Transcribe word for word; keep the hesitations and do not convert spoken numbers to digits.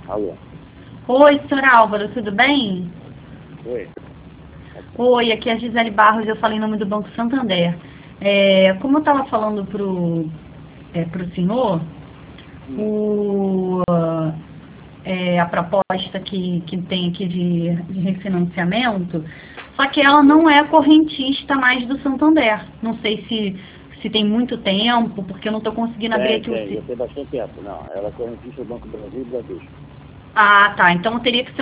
Alô? Oi, senhor Álvaro, tudo bem? Oi. Oi, aqui é a Gisele Barros, eu falei em nome do Banco Santander. É, como eu estava falando para o é, pro senhor, o, é, a proposta que, que tem aqui de, de refinanciamento, só que ela não é correntista mais do Santander. Não sei se, se tem muito tempo, porque eu não estou conseguindo abrir Tem, aqui o... tem, si- já tem bastante tempo. Não, ela é correntista do Banco do Brasil e Bradesco. Ah, tá. Então teria que ser